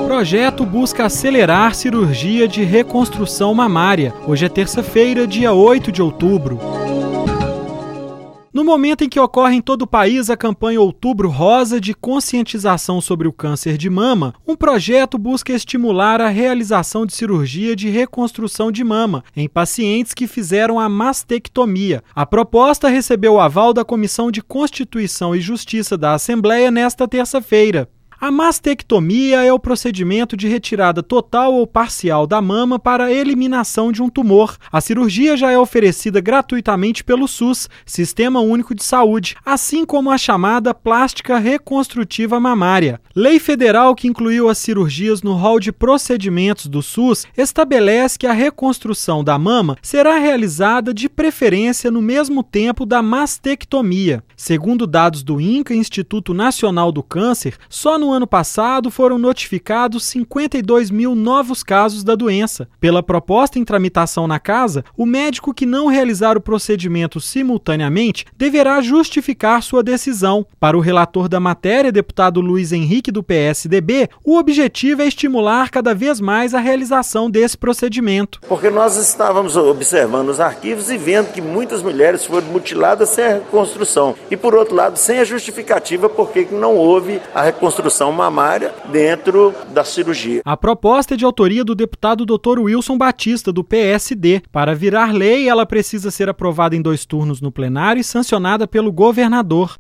Projeto busca acelerar cirurgia de reconstrução mamária. Hoje é terça-feira, dia 8 de outubro. No momento em que ocorre em todo o país a campanha Outubro Rosa de conscientização sobre o câncer de mama, um projeto busca estimular a realização de cirurgia de reconstrução de mama em pacientes que fizeram a mastectomia. A proposta recebeu o aval da Comissão de Constituição e Justiça da Assembleia nesta terça-feira. A mastectomia é o procedimento de retirada total ou parcial da mama para a eliminação de um tumor. A cirurgia já é oferecida gratuitamente pelo SUS, Sistema Único de Saúde, assim como a chamada plástica reconstrutiva mamária. Lei federal que incluiu as cirurgias no rol de procedimentos do SUS estabelece que a reconstrução da mama será realizada de preferência no mesmo tempo da mastectomia. Segundo dados do INCA, Instituto Nacional do Câncer, só no ano passado foram notificados 52 mil novos casos da doença. Pela proposta em tramitação na Casa, o médico que não realizar o procedimento simultaneamente deverá justificar sua decisão. Para o relator da matéria, deputado Luiz Henrique do PSDB, o objetivo é estimular cada vez mais a realização desse procedimento. Porque nós estávamos observando os arquivos e vendo que muitas mulheres foram mutiladas sem a reconstrução. E, por outro lado, sem a justificativa porque não houve a reconstrução mamária dentro da cirurgia. A proposta é de autoria do deputado Dr. Wilson Batista, do PSD. Para virar lei, ela precisa ser aprovada em 2 turnos no plenário e sancionada pelo governador.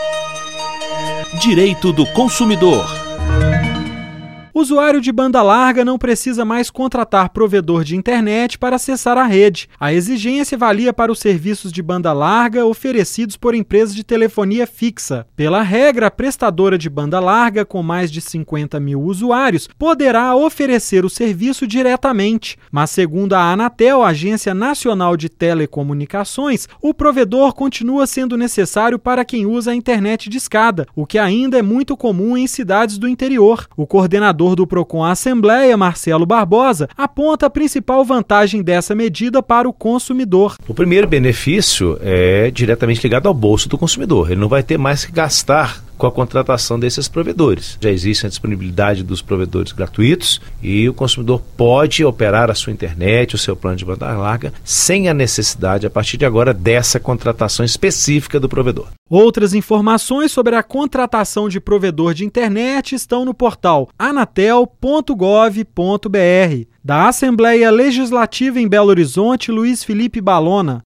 Direito do consumidor. Usuário de banda larga não precisa mais contratar provedor de internet para acessar a rede. A exigência valia para os serviços de banda larga oferecidos por empresas de telefonia fixa. Pela regra, a prestadora de banda larga, com mais de 50 mil usuários, poderá oferecer o serviço diretamente. Mas, segundo a Anatel, Agência Nacional de Telecomunicações, o provedor continua sendo necessário para quem usa a internet discada, o que ainda é muito comum em cidades do interior. O coordenador do Procon Assembleia, Marcelo Barbosa, aponta a principal vantagem dessa medida para o consumidor. O primeiro benefício é diretamente ligado ao bolso do consumidor. Ele não vai ter mais que gastar com a contratação desses provedores. Já existe a disponibilidade dos provedores gratuitos e o consumidor pode operar a sua internet, o seu plano de banda larga, sem a necessidade, a partir de agora, dessa contratação específica do provedor. Outras informações sobre a contratação de provedor de internet estão no portal anatel.gov.br. Da Assembleia Legislativa em Belo Horizonte, Luiz Felipe Balona.